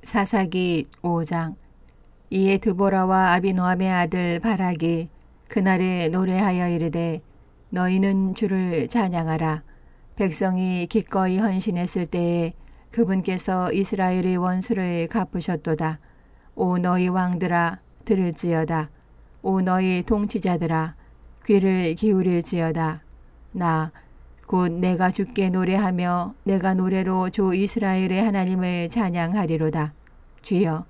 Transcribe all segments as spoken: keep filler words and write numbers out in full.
사사기 오 장. 이에 드보라와 아비노함의 아들 바락이 그날에 노래하여 이르되 너희는 주를 찬양하라. 백성이 기꺼이 헌신했을 때에 그분께서 이스라엘의 원수를 갚으셨도다. 오 너희 왕들아 들을지어다. 오 너희 통치자들아 귀를 기울일지어다. 나 곧 내가 주께 노래하며 내가 노래로 주 이스라엘의 하나님을 찬양하리로다. 주여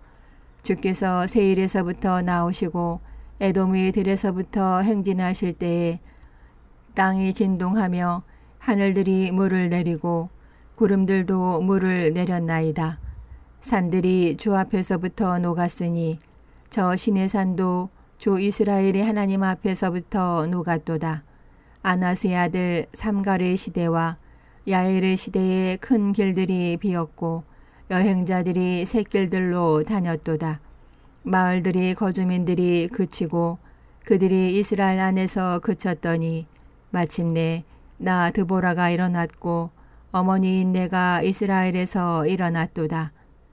주께서 세일에서부터 나오시고 에돔의 들에서부터 행진하실 때에 땅이 진동하며 하늘들이 물을 내리고 구름들도 물을 내렸나이다. 산들이 주 앞에서부터 녹았으니 저 시내산도 주 이스라엘의 하나님 앞에서부터 녹았도다. 아나스의 아들 삼갈의 시대와 야엘의 시대에 큰 길들이 비었고 여행자들이 샛길들로 다녔도다. 마을들이 거주민들이 그치고 그들이 이스라엘 안에서 그쳤더니 마침내 나 드보라가 일어났고 어머니인 내가 이스라엘에서 일어났도다.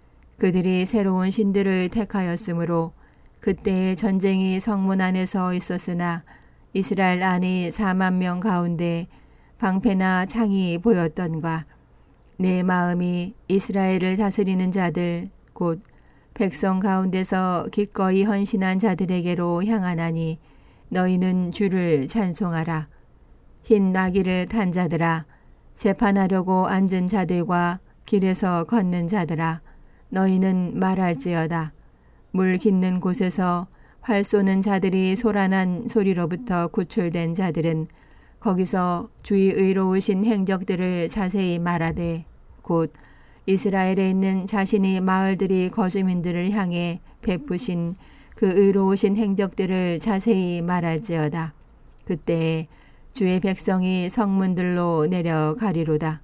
그들이 새로운 신들을 택하였으므로 그때의 전쟁이 성문 안에서 있었으나 이스라엘 안이 사만 명 가운데 방패나 창이 보였던가. 내 마음이 이스라엘을 다스리는 자들 곧 백성 가운데서 기꺼이 헌신한 자들에게로 향하나니 너희는 주를 찬송하라. 흰 나귀를 탄 자들아 재판하려고 앉은 자들과 길에서 걷는 자들아 너희는 말할지어다. 물 깃는 곳에서 활 쏘는 자들이 소란한 소리로부터 구출된 자들은 거기서 주의 의로우신 행적들을 자세히 말하되 곧 이스라엘에 있는 자신의 마을들이 거주민들을 향해 베푸신 그 의로우신 행적들을 자세히 말할지어다. 그때 주의 백성이 성문들로 내려가리로다.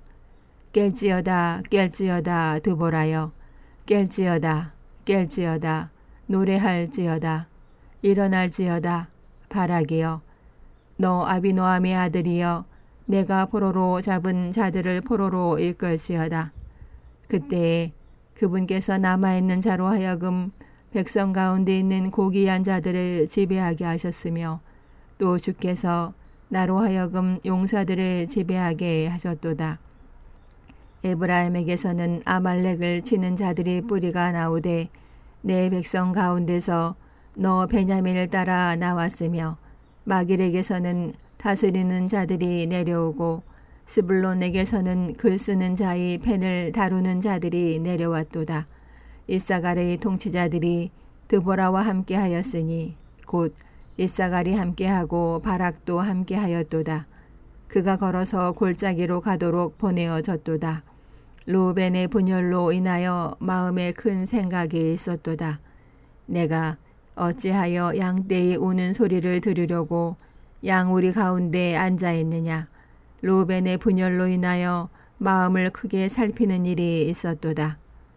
깰지어다 깰지어다 드보라여 깰지어다 깰지어다 노래할지어다 일어날지어다 바락이여 너 아비노함의 아들이여 내가 포로로 잡은 자들을 포로로 이끌지어다. 그때에 그분께서 남아있는 자로 하여금 백성 가운데 있는 고귀한 자들을 지배하게 하셨으며 또 주께서 나로 하여금 용사들을 지배하게 하셨도다. 에브라임에게서는 아말렉을 치는 자들이 뿌리가 나오되 내 백성 가운데서 너 베냐민을 따라 나왔으며 마길에게서는 다스리는 자들이 내려오고 스불론에게서는 글 쓰는 자의 펜을 다루는 자들이 내려왔도다. 이사갈의 통치자들이 드보라와 함께하였으니 곧 이사갈이 함께하고 바락도 함께하였도다. 그가 걸어서 골짜기로 가도록 보내어졌도다. 루벤의 분열로 인하여 마음에 큰 생각이 있었도다. 내가 어찌하여 양떼의 우는 소리를 들으려고 양우리 가운데 앉아있느냐. 루벤의 분열로 인하여 마음을 크게 살피는 일이 있었도다.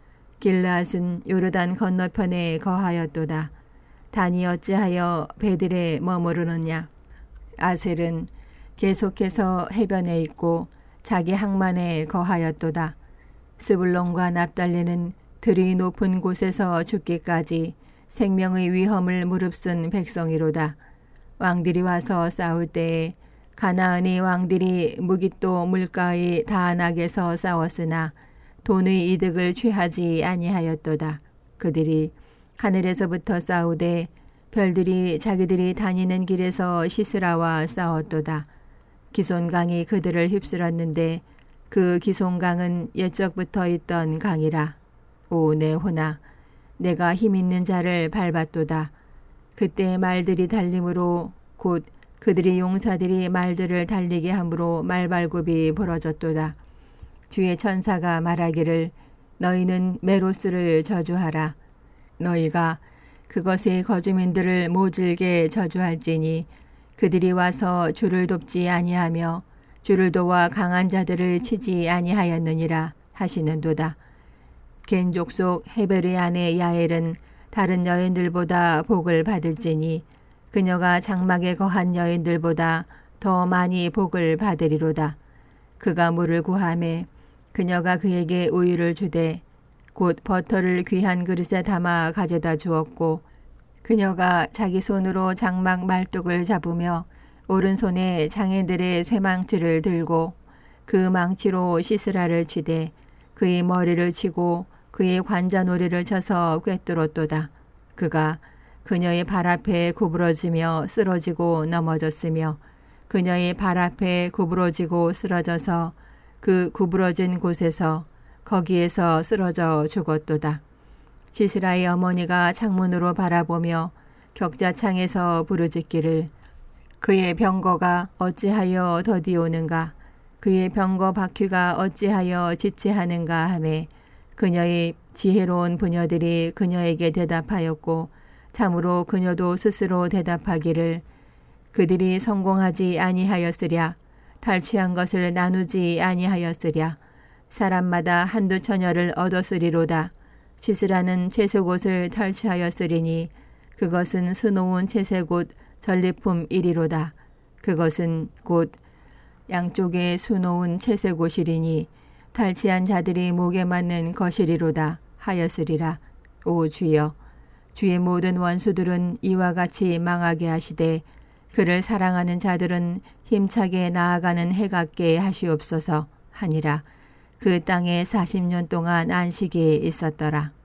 길앗은 요르단 건너편에 거하였도다. 단이 어찌하여 베들에 머무르느냐. 아셀은 계속해서 해변에 있고 자기 항만에 거하였도다. 스불론과 납달리는 들이 높은 곳에서 죽기까지 생명의 위험을 무릅쓴 백성이로다. 왕들이 와서 싸울 때에 가나안의 왕들이 무깃도 물가의 다안악에서 싸웠으나 돈의 이득을 취하지 아니하였도다. 그들이 하늘에서부터 싸우되 별들이 자기들이 다니는 길에서 시스라와 싸웠도다. 기손강이 그들을 휩쓸었는데 그 기손강은 옛적부터 있던 강이라. 오 내 호나 내가 힘있는 자를 밟았도다. 그때 말들이 달림으로 곧 그들이 용사들이 말들을 달리게 함으로 말발굽이 벌어졌도다. 주의 천사가 말하기를 너희는 메로스를 저주하라. 너희가 그것의 거주민들을 모질게 저주할지니 그들이 와서 주를 돕지 아니하며 주를 도와 강한 자들을 치지 아니하였느니라 하시는도다. 겐 족속 헤벨의 아내 야엘은 다른 여인들보다 복을 받을지니 그녀가 장막에 거한 여인들보다 더 많이 복을 받으리로다. 그가 물을 구하매 그녀가 그에게 우유를 주되 곧 버터를 귀한 그릇에 담아 가져다 주었고 그녀가 자기 손으로 장막 말뚝을 잡으며 오른손에 장애들의 쇠망치를 들고 그 망치로 시스라를 치되 그의 머리를 치고 그의 관자놀이를 쳐서 꿰뚫었도다. 그가 그녀의 발 앞에 구부러지며 쓰러지고 넘어졌으며 그녀의 발 앞에 구부러지고 쓰러져서 그 구부러진 곳에서 거기에서 쓰러져 죽었도다. 시스라의 어머니가 창문으로 바라보며 격자창에서 부르짖기를 그의 병거가 어찌하여 더디오는가 그의 병거 바퀴가 어찌하여 지체하는가 하매 그녀의 지혜로운 부녀들이 그녀에게 대답하였고 참으로 그녀도 스스로 대답하기를 그들이 성공하지 아니하였으랴 탈취한 것을 나누지 아니하였으랴 사람마다 한두 처녀를 얻었으리로다. 시스라는 채색옷을 탈취하였으리니 그것은 수놓은 채색옷 전리품이리로다. 그것은 곧 양쪽에 수놓은 채색옷이리니 탈취한 자들이 목에 맞는 것이리로다 하였으리라. 오 주여, 주의 모든 원수들은 이와 같이 망하게 하시되 그를 사랑하는 자들은 힘차게 나아가는 해 같게 하시옵소서 하니라. 그 땅에 사십 년 동안 안식이 있었더라.